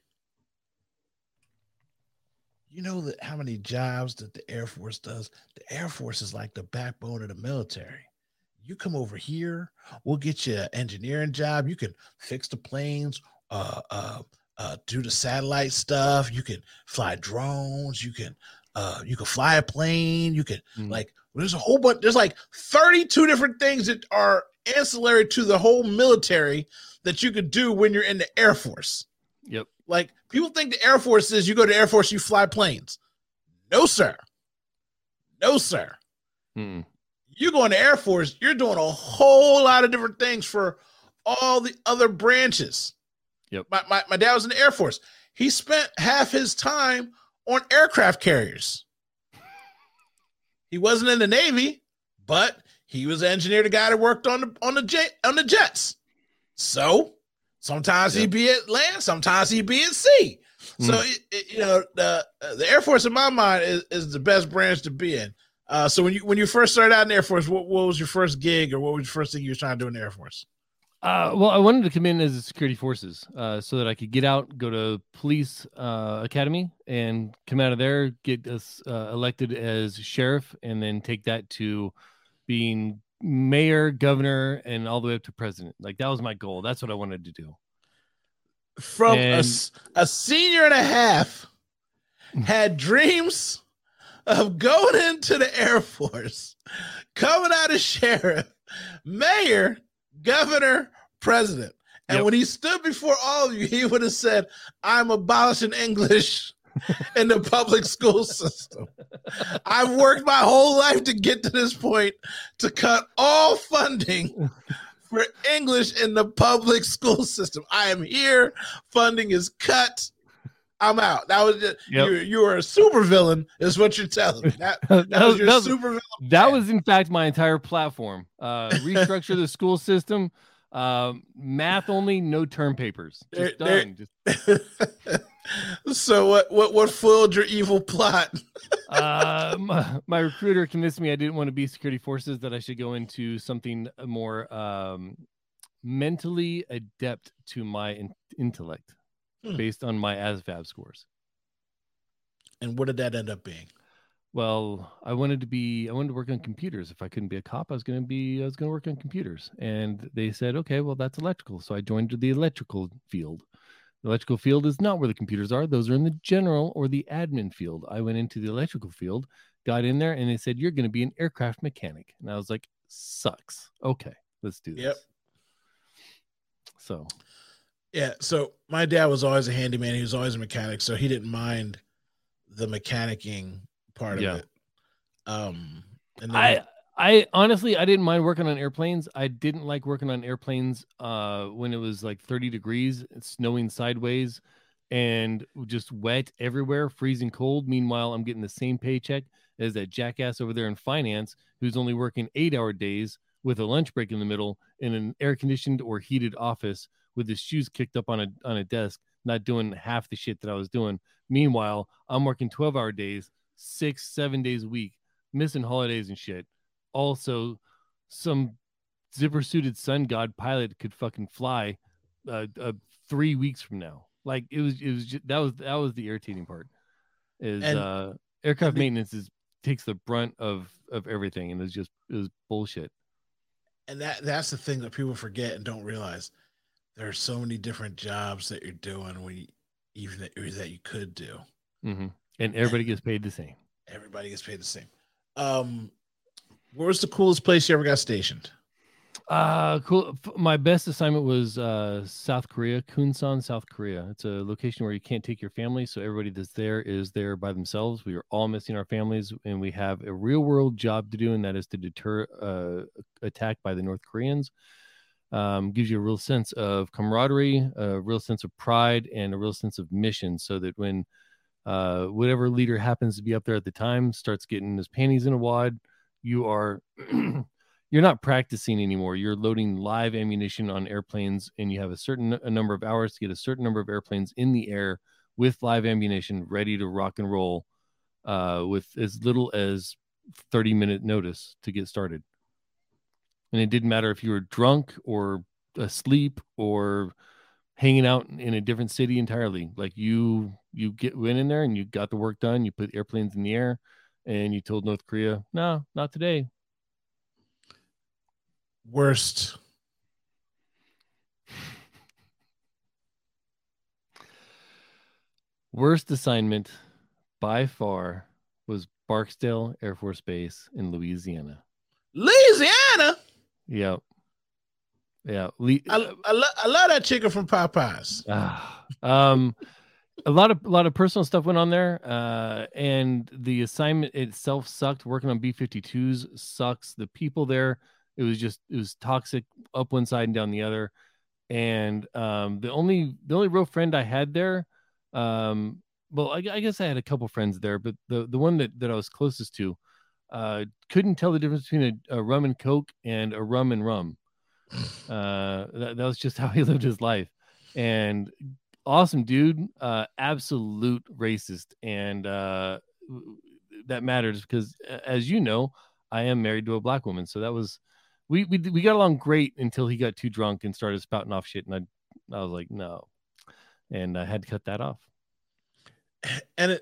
you know that how many jobs that the Air Force does? The Air Force is like the backbone of the military. You come over here, we'll get you an engineering job. You can fix the planes, do the satellite stuff. You can fly drones. You can fly a plane. You can there's a whole bunch. There's like 32 different things that are ancillary to the whole military that you could do when you're in the Air Force. Yep. Like people think the Air Force is you go to the Air Force, you fly planes. No, sir. No, sir. You go in the Air Force, you're doing a whole lot of different things for all the other branches. Yep. My dad was in the Air Force. He spent half his time on aircraft carriers. He wasn't in the Navy, but he was an engineer, the guy that worked on the jets. So sometimes he'd be at land, sometimes he'd be at sea. So the Air Force, in my mind, is the best branch to be in. So when you first started out in the Air Force, what was your first gig, or what was your first thing you were trying to do in the Air Force? Well, I wanted to come in as a security forces so that I could get out, go to police academy, and come out of there, get us elected as sheriff, and then take that to being mayor, governor, and all the way up to president. Like, that was my goal. That's what I wanted to do. From a senior and a half, had dreams of going into the Air Force, coming out as sheriff, mayor, governor, president. And Yep. when he stood before all of you, he would have said, I'm abolishing English in the public school system. I've worked my whole life to get to this point, to cut all funding for English in the public school system. I am here. Funding is cut. I'm out. That was just, you were a supervillain, is what you're telling me. That was your supervillain. That was, in fact, my entire platform. Restructure the school system. Math only, no term papers. Just done. So what foiled your evil plot? My recruiter convinced me I didn't want to be security forces, that I should go into something more mentally adept to my intellect based on my ASVAB scores. And what did that end up being? Well, I wanted to work on computers. If I couldn't be a cop, I was going to work on computers. And they said, okay, well, that's electrical. So I joined the electrical field. The electrical field is not where the computers are. Those are in the general or the admin field. I went into the electrical field, got in there, and they said, you're going to be an aircraft mechanic. And I was like, sucks. Okay, let's do this. Yep. So. Yeah. So my dad was always a handyman. He was always a mechanic. So he didn't mind the mechanicking part of it. And then I honestly, I didn't mind working on airplanes. I didn't like working on airplanes when it was like 30 degrees, snowing sideways, and just wet everywhere, freezing cold. Meanwhile, I'm getting the same paycheck as that jackass over there in finance who's only working 8-hour days with a lunch break in the middle in an air-conditioned or heated office with his shoes kicked up on a desk, not doing half the shit that I was doing. Meanwhile, I'm working 12-hour days, 6-7 days a week, missing holidays and shit. Also, some zipper-suited sun god pilot could fucking fly 3 weeks from now. Like it was just, that was the irritating part. Aircraft maintenance takes the brunt of everything, and it was bullshit. And that's the thing that people forget and don't realize. There are so many different jobs that you're doing that you could do. Mm-hmm. And everybody gets paid the same. Everybody gets paid the same. Where was the coolest place you ever got stationed? Cool. My best assignment was South Korea, Kunsan, South Korea. It's a location where you can't take your family, so everybody that's there is there by themselves. We are all missing our families, and we have a real world job to do, and that is to deter attack by the North Koreans. Gives you a real sense of camaraderie, a real sense of pride, and a real sense of mission, so that when whatever leader happens to be up there at the time starts getting his panties in a wad, you're not practicing anymore. You're loading live ammunition on airplanes, and you have a number of hours to get a certain number of airplanes in the air with live ammunition ready to rock and roll with as little as 30-minute notice to get started. And it didn't matter if you were drunk or asleep or hanging out in a different city entirely. Like you went in there and you got the work done. You put airplanes in the air, and you told North Korea, no, not today. Worst assignment by far was Barksdale Air Force Base in Louisiana. Louisiana? Yeah. I love that chicken from Popeyes. A lot of personal stuff went on there, and the assignment itself sucked. Working on B-52s sucks. The people there, it was toxic up one side and down the other. And the only real friend I had there, well, I guess I had a couple friends there, but the one that I was closest to couldn't tell the difference between a rum and Coke and a rum and rum. That was just how he lived his life. And awesome dude, absolute racist. And that matters because, as you know, I am married to a black woman. So that was, we got along great until he got too drunk and started spouting off shit. And I was like, no. And I had to cut that off. And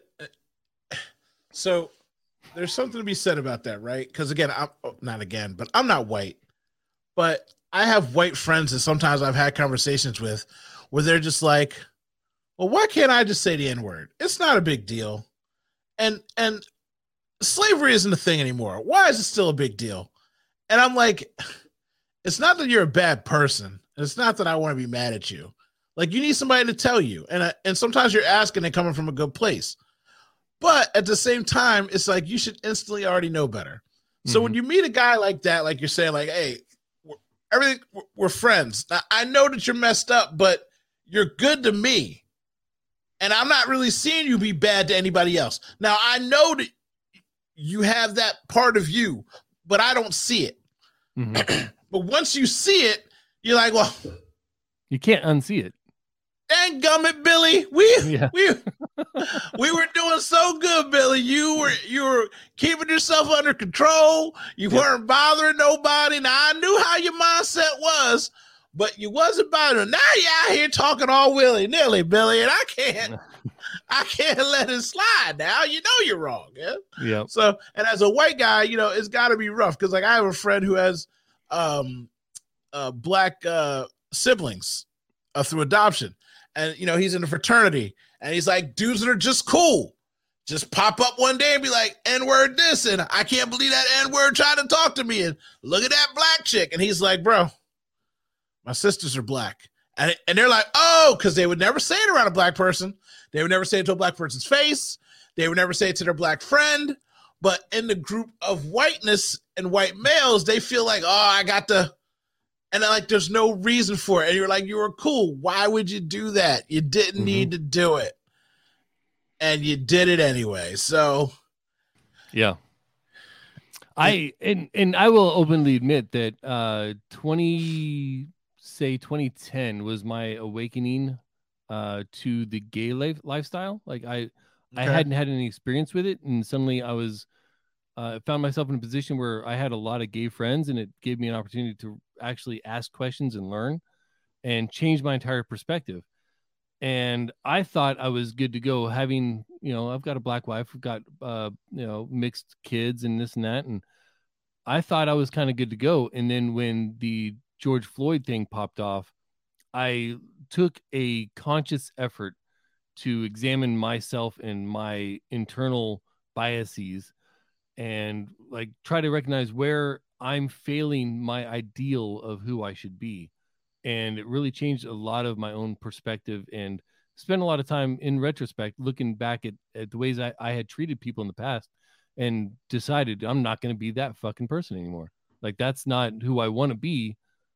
so there's something to be said about that, right? Because again, I'm not white, but I have white friends that sometimes I've had conversations with where they're just like, well, why can't I just say the N-word? It's not a big deal. And slavery isn't a thing anymore. Why is it still a big deal? And I'm like, it's not that you're a bad person. And it's not that I want to be mad at you. Like, you need somebody to tell you. And sometimes you're asking and coming from a good place. But at the same time, it's like you should instantly already know better. So when you meet a guy like that, like you're saying, like, hey, we're friends. Now, I know that you're messed up, but you're good to me. And I'm not really seeing you be bad to anybody else. Now, I know that you have that part of you, but I don't see it. But once you see it, you're like, well, you can't unsee it. Dang gummit, Billy. We were doing so good, Billy. You were keeping yourself under control. You weren't bothering nobody. Now, I knew how your mindset was, but you wasn't bothering. Now you're out here talking all willy-nilly, Billy, and I can't let it slide now. You know you're wrong. Yeah. So, and as a white guy, it's got to be rough because, like, I have a friend who has black siblings through adoption. And, he's in a fraternity, and he's like, dudes that are just cool. Just pop up one day and be like, N-word this, and I can't believe that N-word tried to talk to me, and look at that black chick. And he's like, bro, my sisters are black. And they're like, oh, because they would never say it around a black person. They would never say it to a black person's face. They would never say it to their black friend. But in the group of whiteness and white males, they feel like, oh, I got to. And then, like, there's no reason for it. And you're like, you were cool. Why would you do that? You didn't need to do it. And you did it anyway. So, yeah. I will openly admit that 2010 was my awakening to the gay lifestyle. Like, I hadn't had any experience with it. And suddenly I was found myself in a position where I had a lot of gay friends, and it gave me an opportunity to actually ask questions and learn and change my entire perspective. And I thought I was good to go, having, I've got a black wife, I've got, mixed kids and this and that. And I thought I was kind of good to go. And then when the George Floyd thing popped off, I took a conscious effort to examine myself and my internal biases and, like, try to recognize where I'm failing my ideal of who I should be. And it really changed a lot of my own perspective, and spent a lot of time in retrospect looking back at the ways I had treated people in the past, and decided I'm not going to be that fucking person anymore. Like, that's not who I want to be.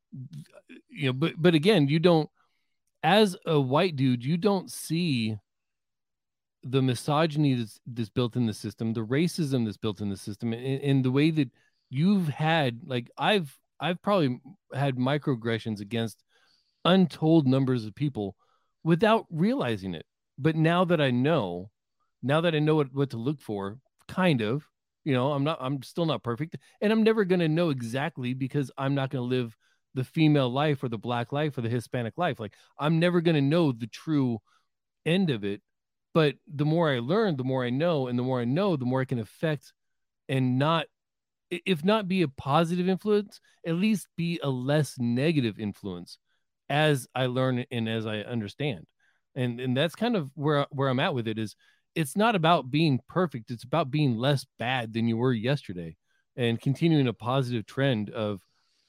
But again, you don't, as a white dude, you don't see the misogyny that's built in the system, the racism that's built in the system, and the way that you've had, like, I've probably had microaggressions against untold numbers of people without realizing it. But now that I know what to look for, kind of, I'm still not perfect, and I'm never going to know exactly, because I'm not going to live the female life or the black life or the Hispanic life. Like, I'm never going to know the true end of it. But the more I learn, the more I know, and the more I know, the more I can affect, and not, if not be a positive influence, at least be a less negative influence as I learn and as I understand. And that's kind of where I'm at with it. Is it's not about being perfect. It's about being less bad than you were yesterday, and continuing a positive trend of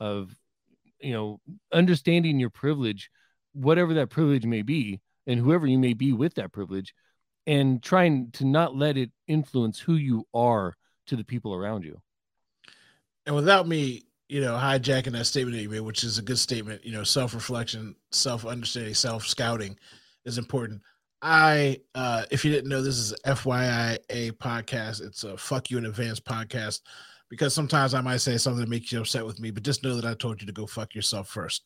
understanding your privilege, whatever that privilege may be, and whoever you may be with that privilege, and trying to not let it influence who you are to the people around you. And without me, hijacking that statement that you made, which is a good statement, self-reflection, self-understanding, self-scouting is important. If you didn't know, this is FYI a podcast. It's a fuck you in advance podcast, because sometimes I might say something that makes you upset with me, but just know that I told you to go fuck yourself first.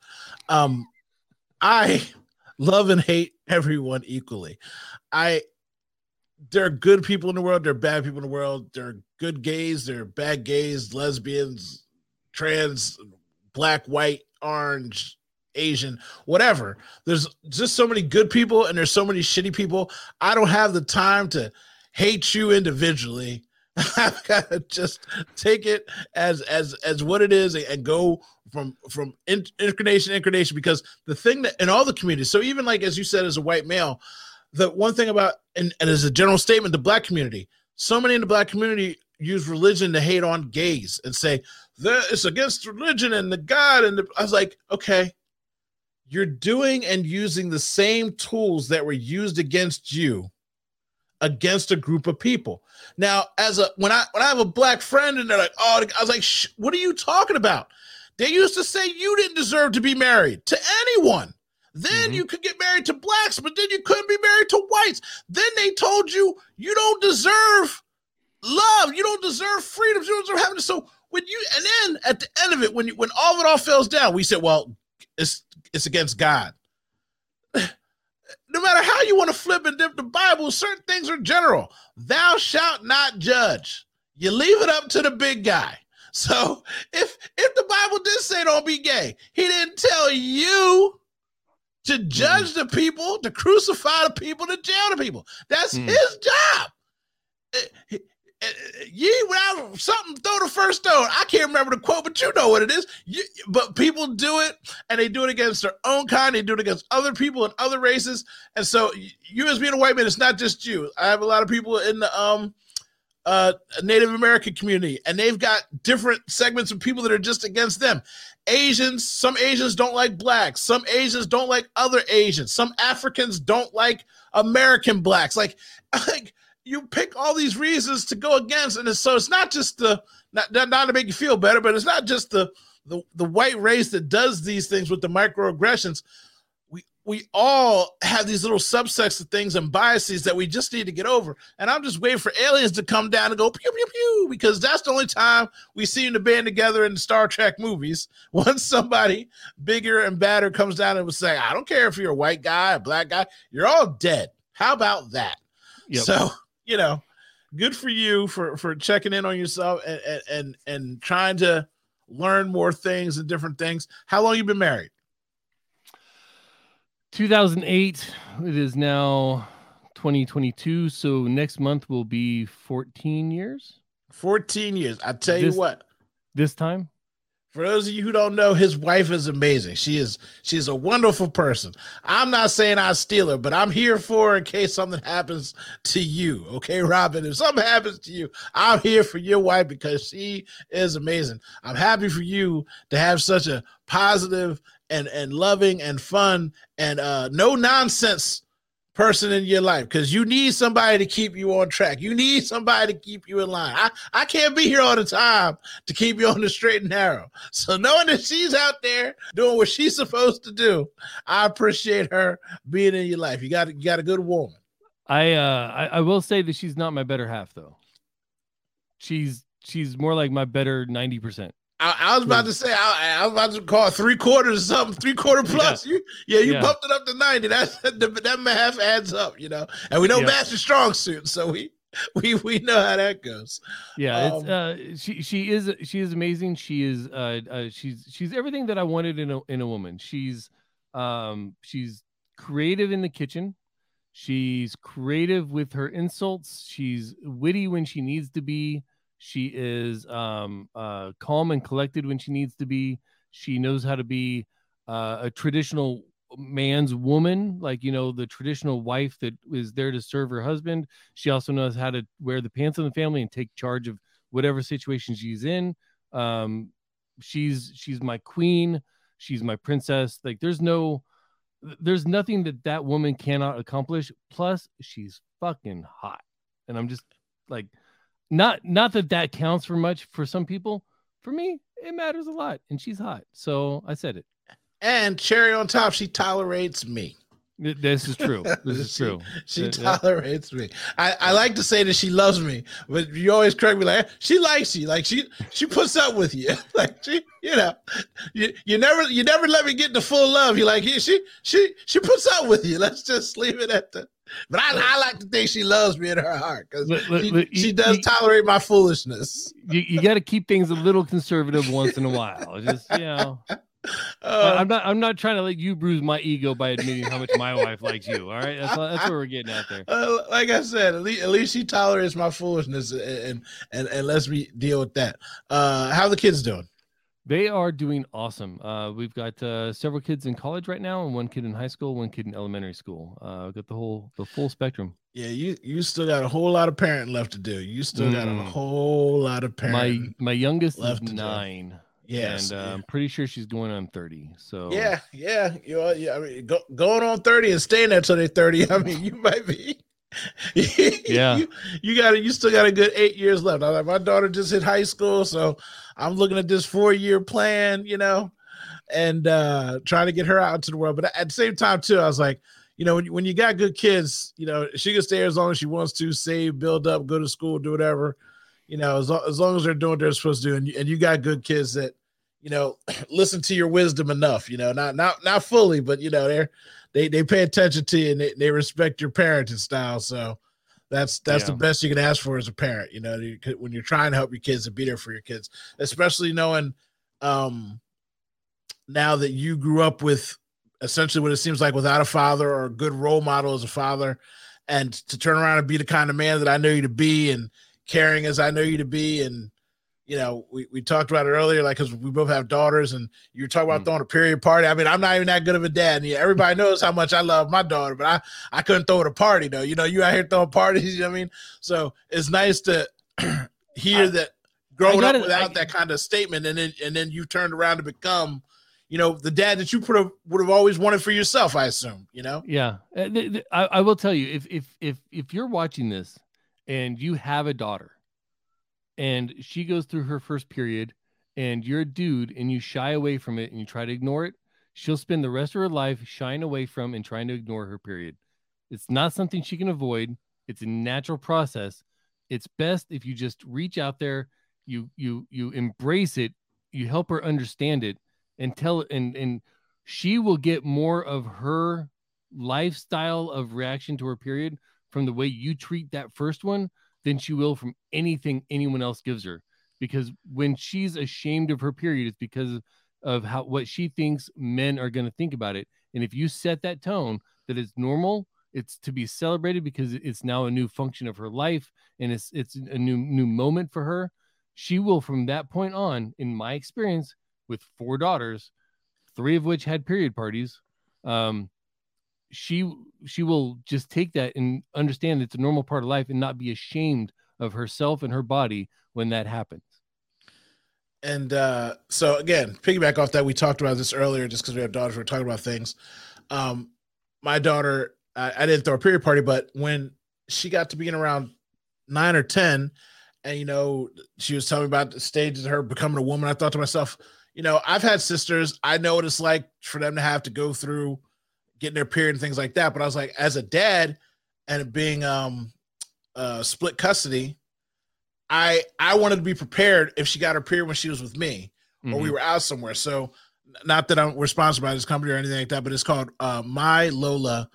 I love and hate everyone equally. There are good people in the world. There are bad people in the world. There are good gays. There are bad gays, lesbians, trans, black, white, orange, Asian, whatever. There's just so many good people, and there's so many shitty people. I don't have the time to hate you individually. I've got to just take it as what it is, and go from inclination, because the thing that in all the communities, so even like, as you said, as a white male, the one thing about, and as a general statement, the black community, so many in the black community use religion to hate on gays and say it's against religion and the God. And I was like, okay, you're doing and using the same tools that were used against you against a group of people. Now, when I have a black friend and they're like, oh, I was like, what are you talking about? They used to say you didn't deserve to be married to anyone. Then you could get married to blacks, but then you couldn't be married to whites. Then they told you you don't deserve love, you don't deserve freedom, you don't deserve happiness. So when you, and then at the end of it, when all of it all falls down, we said, well, it's against God. No matter how you want to flip and dip the Bible, certain things are general. Thou shalt not judge. You leave it up to the big guy. So if the Bible did say don't be gay, he didn't tell you to judge the people, to crucify the people, to jail the people. That's his job. Ye without something, throw the first stone. I can't remember the quote, but you know what it is. But people do it, and they do it against their own kind. They do it against other people and other races. And so, you as being a white man, it's not just you. I have a lot of people in the Native American community, and they've got different segments of people that are just against them. Asians, some Asians don't like blacks. Some Asians don't like other Asians. Some Africans don't like American blacks. Like you pick all these reasons to go against, and so it's not just not to make you feel better, but it's not just the white race that does these things with the microaggressions. We all have these little subsets of things and biases that we just need to get over. And I'm just waiting for aliens to come down and go pew pew pew, because that's the only time we seem to band together in the Star Trek movies. Once somebody bigger and badder comes down and will say, I don't care if you're a white guy, a black guy, you're all dead. How about that? Yep. So, good for you for checking in on yourself and trying to learn more things and different things. How long you been married? 2008. It is now 2022. So next month will be 14 years. 14 years. I tell you what. This time. For those of you who don't know, his wife is amazing. She's a wonderful person. I'm not saying I steal her, but I'm here for her in case something happens to you. Okay, Robin? If something happens to you, I'm here for your wife because she is amazing. I'm happy for you to have such a positive and loving and fun and no nonsense person in your life, because you need somebody to keep you on track. You need somebody to keep you in line. I can't be here all the time to keep you on the straight and narrow. So knowing that she's out there doing what she's supposed to do, I appreciate her being in your life. You got a good woman. I will say that she's not my better half, though. She's more like my better 90%. I was about to say, I was about to call 3/4 or something, 3/4 plus. Yeah. You bumped it up to 90. That math adds up, And we know math's a strong suit, so we know how that goes. Yeah, she is amazing. She is she's everything that I wanted in a woman. She's creative in the kitchen. She's creative with her insults. She's witty when she needs to be. She is calm and collected when she needs to be. She knows how to be a traditional man's woman, like, the traditional wife that is there to serve her husband. She also knows how to wear the pants of the family and take charge of whatever situation she's in. She's my queen. She's my princess. Like, there's nothing that woman cannot accomplish. Plus, she's fucking hot. And I'm just like, not that counts for much for some people. For me, it matters a lot, and she's hot. So I said it. And cherry on top, she tolerates me. This is true. This is true. She tolerates me. I like to say that she loves me, but you always correct me like, she likes you. Like she puts up with you. Like she, you never let me get the full love. You like, she puts up with you. Let's just leave it at that. But I like to think she loves me in her heart, because she does tolerate my foolishness. You got to keep things a little conservative once in a while. Just, I'm not trying to let you bruise my ego by admitting how much my wife likes you. All right, that's where we're getting at there. Like I said, at least she tolerates my foolishness and lets me deal with that. How are the kids doing? They are doing awesome. We've got several kids in college right now, and one kid in high school, one kid in elementary school. We've got the full spectrum. Yeah, you still got a whole lot of parenting left to do. You still got a whole lot of parenting. My youngest is 9. Yes, and I'm pretty sure she's going on 30. So yeah. I mean, going on 30 and staying there till they're 30. I mean, you might be. Yeah. You still got a good 8 years left. My daughter just hit high school, so I'm looking at this 4-year plan, and trying to get her out into the world. But at the same time, too, I was like, when you got good kids, she can stay as long as she wants to, save, build up, go to school, do whatever, as long as they're doing what they're supposed to do, and you got good kids that, listen to your wisdom enough, not fully, but they pay attention to you and they respect your parenting style. So that's the best you can ask for as a parent, when you're trying to help your kids and be there for your kids, especially knowing now that you grew up with essentially what it seems like without a father or a good role model as a father, and to turn around and be the kind of man that I know you to be and caring as I know you to be. And, we talked about it earlier, like, because we both have daughters, and you were talking about throwing a period party. I mean, I'm not even that good of a dad. And everybody knows how much I love my daughter, but I couldn't throw it a party, though. You out here throwing parties, you know what I mean? So it's nice to hear that growing up without that kind of statement, and then you turned around to become, the dad that you would have always wanted for yourself, I assume, Yeah. I will tell you, if you're watching this and you have a daughter, and she goes through her first period, and you're a dude and you shy away from it and you try to ignore it, she'll spend the rest of her life shying away from and trying to ignore her period. It's not something she can avoid. It's a natural process. It's best if you just reach out there, you embrace it, you help her understand it, and and she will get more of her lifestyle of reaction to her period from the way you treat that first one than she will from anything anyone else gives her. Because when she's ashamed of her period, it's because of what she thinks men are going to think about it. And if you set that tone that it's normal, it's to be celebrated because it's now a new function of her life, and it's a new moment for her, she will, from that point on, in my experience with 4 daughters, 3 of which had period parties, she will just take that and understand it's a normal part of life and not be ashamed of herself and her body when that happens. And so again, piggyback off that, we talked about this earlier, just because we have daughters, we're talking about things. My daughter, I didn't throw a period party, but when she got to being around 9 or 10, and she was telling me about the stages of her becoming a woman, I thought to myself, I've had sisters, I know what it's like for them to have to go through getting their period and things like that. But I was like, as a dad and being split custody, I wanted to be prepared if she got her period when she was with me or we were out somewhere. So not that we're sponsored by this company or anything like that, but it's called My Lola,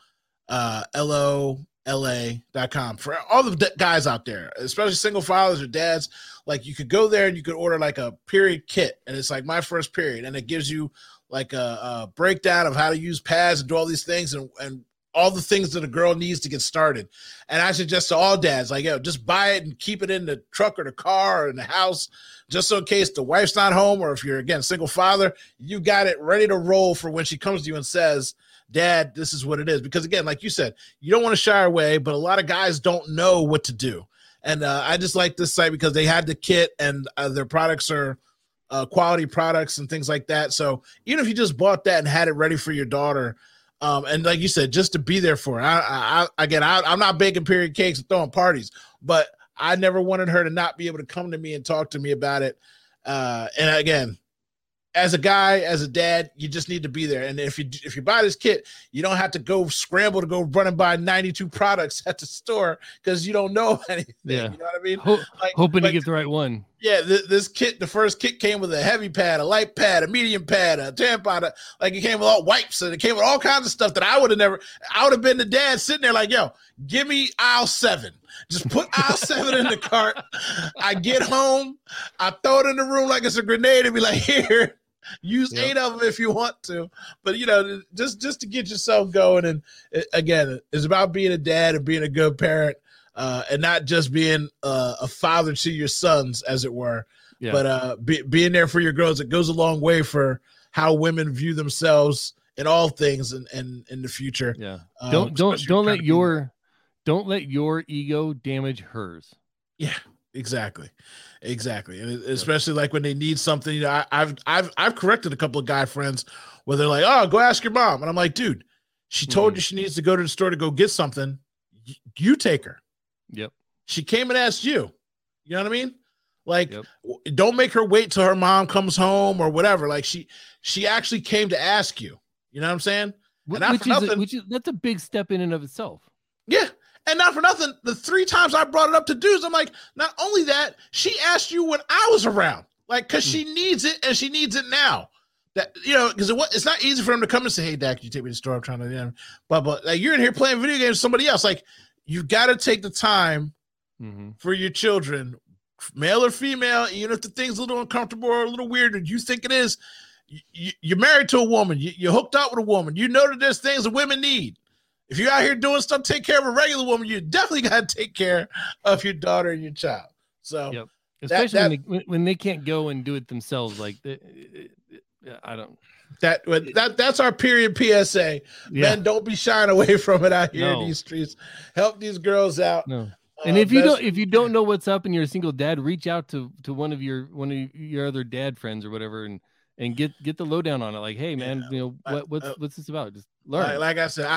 LOLA.com for all the guys out there, especially single fathers or dads. Like, you could go there and you could order like a period kit, and it's like my first period, and it gives you like a breakdown of how to use pads and do all these things and all the things that a girl needs to get started. And I suggest to all dads, like, just buy it and keep it in the truck or the car or in the house, just so in case the wife's not home, or if you're, again, single father, you got it ready to roll for when she comes to you and says, Dad, this is what it is. Because again, like you said, you don't want to shy away, but a lot of guys don't know what to do. And I just like this site because they had the kit, and their products are quality products and things like that. So even if you just bought that and had it ready for your daughter, and like you said, just to be there for her. I'm not baking period cakes and throwing parties, but I never wanted her to not be able to come to me and talk to me about it. And again, as a guy, as a dad, you just need to be there. And if you buy this kit, you don't have to go scramble to go run and buy 92 products at the store because you don't know anything. Yeah. You know what I mean? Hoping to get the right one. Yeah, this kit, the first kit came with a heavy pad, a light pad, a medium pad, a tampon. Like, it came with all wipes, and it came with all kinds of stuff that I would have been the dad sitting there like, yo, give me aisle 7. Just put aisle 7 in the cart. I get home, I throw it in the room like it's a grenade and be like, here, use 8 of them if you want to. But, just to get yourself going. And again, it's about being a dad and being a good parent. And not just being a father to your sons, as it were, but being there for your girls. It goes a long way for how women view themselves in all things and in the future. Yeah. Don't let your ego damage hers. Yeah. Exactly. And especially like when they need something, you know, I've corrected a couple of guy friends where they're like, oh, go ask your mom. And I'm like, dude, she told you she needs to go to the store to go get something. You take her. Yep. She came and asked you. You know what I mean? Like, don't make her wait till her mom comes home or whatever. Like she actually came to ask you. You know what I'm saying? That's a big step in and of itself. Yeah. And not for nothing, the 3 times I brought it up to dudes, I'm like, not only that, she asked you when I was around, like, because she needs it and she needs it now. That, you know, because it's not easy for him to come and say, hey, Dak, can you take me to the store? I'm trying to, you know, but like, you're in here playing video games with somebody else. Like, you've got to take the time for your children, male or female, even if the thing's a little uncomfortable or a little weird, and you think it is. You're married to a woman. You're hooked up with a woman. You know that there's things that women need. If you're out here doing stuff, take care of a regular woman, you definitely got to take care of your daughter and your child. So, especially when they can't go and do it themselves. Like, I don't. That's our period PSA. Yeah. Men, don't be shying away from it out here in these streets. Help these girls out. No. And if you don't know what's up and you're a single dad, reach out to one of your other dad friends or whatever and get the lowdown on it. Like, hey man, you know what's this about? Just learn. Like I said,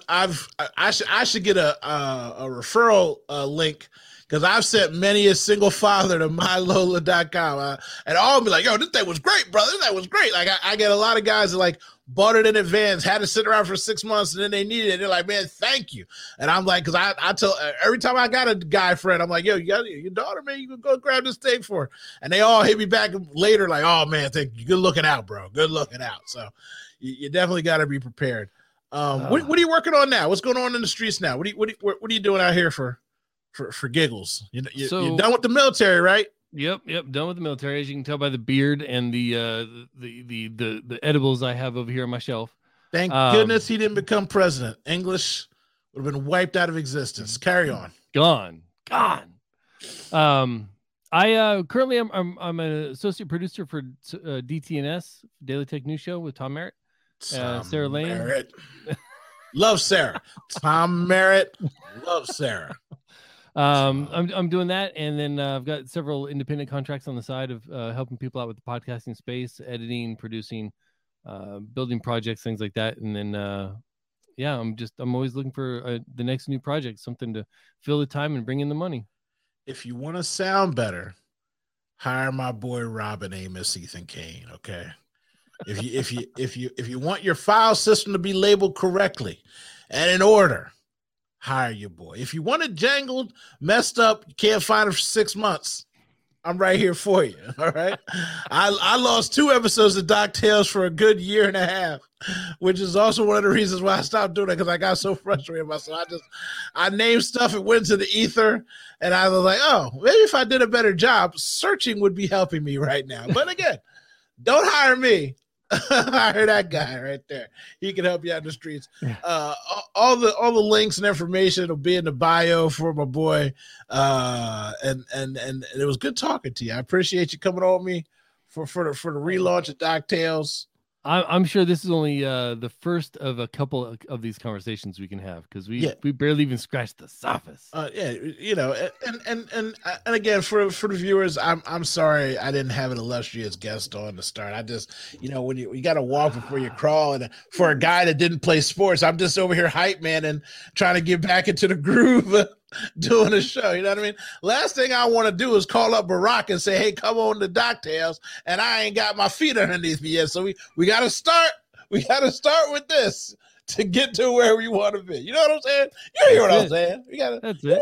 I should get a referral link, because I've sent many a single father to mylola.com and all be like, yo, this thing was great, brother. That was great. Like I get a lot of guys that like bought it in advance, had to sit around for 6 months, and then they needed it. They're like, man, thank you. And I'm like, because I tell every time I got a guy friend, I'm like, yo, you got your daughter, man, you can go grab this thing for her. And they all hit me back later like, oh man, thank you. Good looking out, bro. Good looking out. So you definitely got to be prepared. What are you working on now? What's going on in the streets now? What are you doing out here for giggles? You're done with the military, right? Yep, done with the military. As you can tell by the beard and the edibles I have over here on my shelf. Thank goodness he didn't become president. English would have been wiped out of existence. Carry on. Gone. I currently I'm an associate producer for DTNS, Daily Tech News Show with Tom Merritt, Sarah Lane. Merritt. Love Sarah. Tom Merritt. Love Sarah. I'm doing that, and then I've got several independent contracts on the side of helping people out with the podcasting space, editing, producing, building projects, things like that. And then I'm always looking for the next new project, something to fill the time and bring in the money. If you want to sound better, hire my boy Robin Amos, Ethan Kane. Okay. If you want your file system to be labeled correctly and in order, hire your boy. If you want it jangled, messed up, you can't find it for 6 months, I'm right here for you. All right. I lost 2 episodes of Doc Tales for a good year and a half, which is also one of the reasons why I stopped doing it, because I got so frustrated with myself. I named stuff, it went to the ether, and I was like, oh, maybe if I did a better job, searching would be helping me right now. But again, don't hire me. Hire that guy right there. He can help you out in the streets. All the links and information will be in the bio for my boy. And it was good talking to you. I appreciate you coming on me for the relaunch of Doc Tales. I'm sure this is only the first of a couple of these conversations we can have, because we barely even scratched the surface. You know, and again, for the viewers, I'm sorry I didn't have an illustrious guest on to start. I just, you know, when you got to walk before you crawl, and for a guy that didn't play sports, I'm just over here hype man and trying to get back into the groove of doing a show. You know what I mean? Last thing I want to do is call up Barack and say, hey, come on to Doc Tales, and I ain't got my feet underneath me yet. So we got to start. We got to start with this to get to where we want to be. You know what I'm saying? You hear what I'm saying? That's it.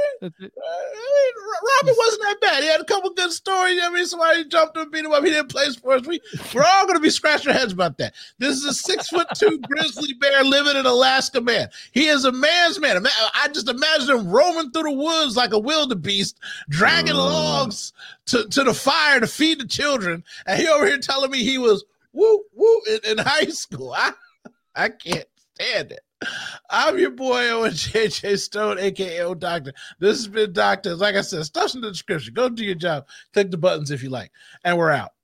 Robin wasn't that bad. He had a couple good stories. I mean, somebody jumped and beat him up. He didn't play sports. We're all going to be scratching our heads about that. This is a 6'2" grizzly bear living in Alaska, man. He is a man's man. I just imagine him roaming through the woods like a wildebeest, dragging logs to the fire to feed the children. And he over here telling me he was woo in high school. I can't stand it. I'm your boy Owen JJ Stone, aka O Doctor. This has been Doctor. Like I said, stuff's in the description. Go do your job. Click the buttons if you like. And we're out.